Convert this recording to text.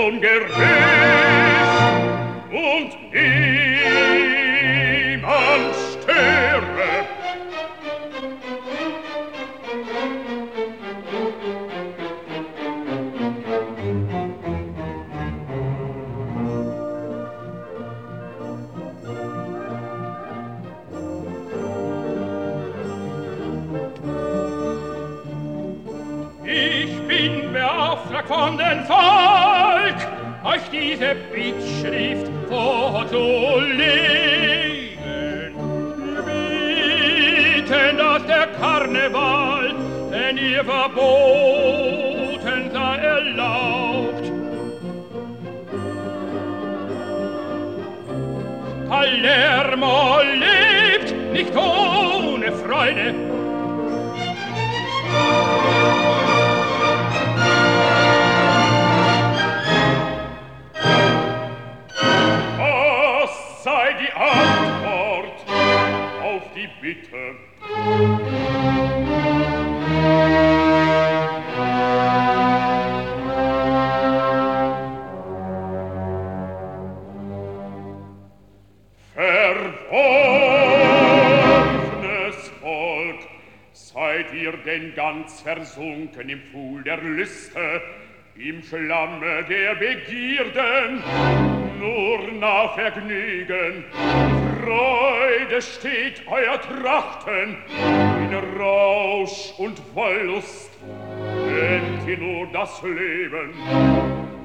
ungewiss und niemand störe. Ich bin beauftragt von dem Volk, euch diese Bittschrift vorzulegen. Bitten, dass der Karneval, den ihr verboten, sei erlaubt. Palermo lebt nicht ohne Freude. Was sei die Antwort auf die Bitte? Verworfenes Volk, seid ihr denn ganz versunken im Pfuhl der Lüste, im Schlamme der Begierden, nur nach Vergnügen? Freude steht euer Trachten, in Rausch und Wollust, nennt ihr nur das Leben.